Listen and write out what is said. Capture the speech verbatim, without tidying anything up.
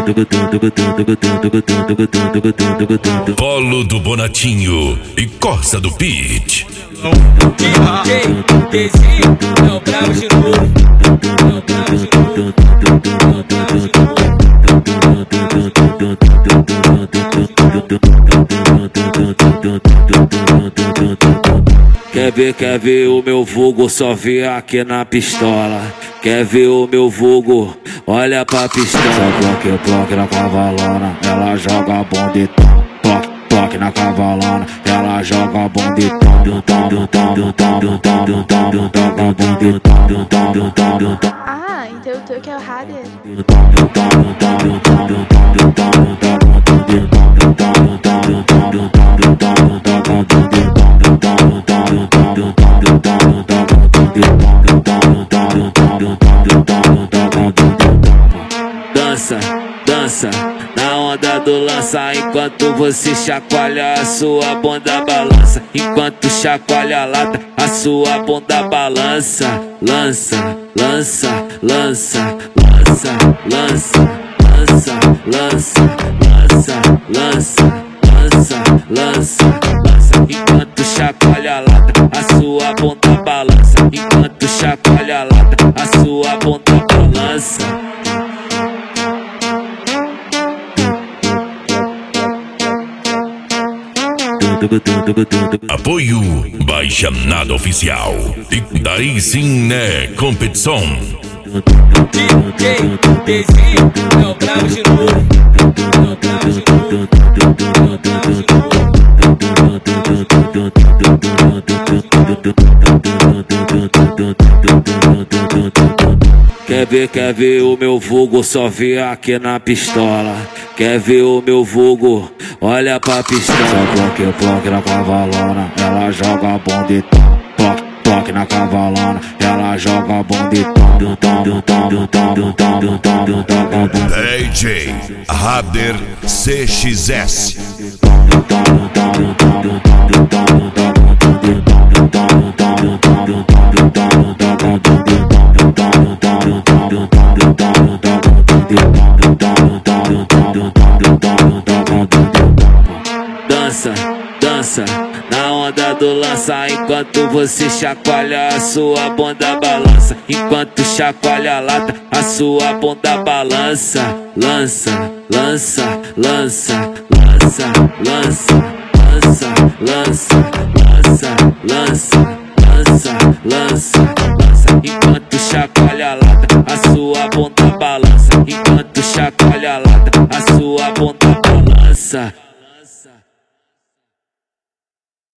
Polo do Bonatinho e Corsa do Beat. Dezinho, é o bravo de novo. É o bravo de novo. Quer ver, quer ver o meu vulgo, só vê aqui na pistola. Quer ver o meu vulgo, olha pra pistola. Bloque, bloque na cavalona, ela joga bonditão. Bloque, bloque na cavalona, ela joga bonditão. Ah, então tu que é o Rader. Dança, dança, na onda do lança. Enquanto você chacoalha, a sua bunda balança. Enquanto chacoalha a lata, a sua bunda balança. Lança, lança, lança, lança, lança, lança, lança, lança, lança, lança, lança, lança. Enquanto chacoalha a lata, a sua bunda balança. Enquanto chacoalha a lata, a sua bunda balança. Apoio Baixa Nada Oficial. E daí sim, né? Competição. Dezinho, é o bravo de novo. É o bravo de novo. É o bravo de novo. Quer ver, quer ver o meu vulgo, só vê aqui na pistola. Quer ver o meu vulgo, olha pra pistola. Bloque, bloque na cavalona, ela joga bonditão. Bloque, bloque na cavalona, ela joga bonditão. D J Rader C X S. Dança, dança, na onda do lança. Enquanto você chacoalha, a sua bunda balança. Enquanto chacoalha a lata, a sua bunda balança. Lança, lança, lança, lança, lança, lança, lança, lança, lança, lança, lança, lança. Enquanto chacoalha a lata, a sua bunda balança. Enquanto chacoalha a lata, a sua bunda balança.